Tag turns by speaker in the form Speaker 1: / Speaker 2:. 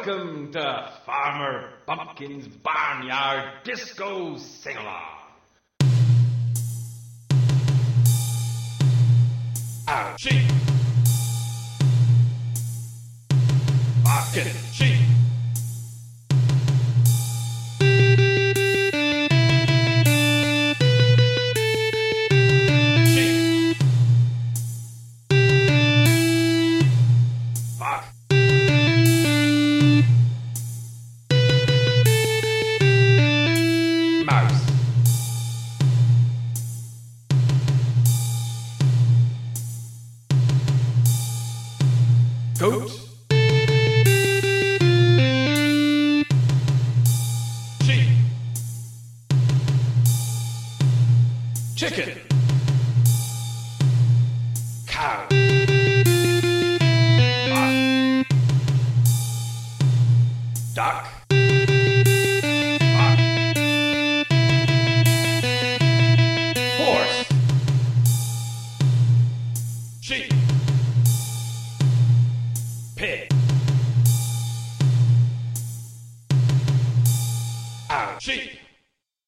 Speaker 1: Welcome to Farmer Bumpkin's Barnyard Disco Sing-Along. Ouchie! Bumpkin, sheep! Goat, sheep, chicken, cow, duck, horse, sheep, pig. Ouchie!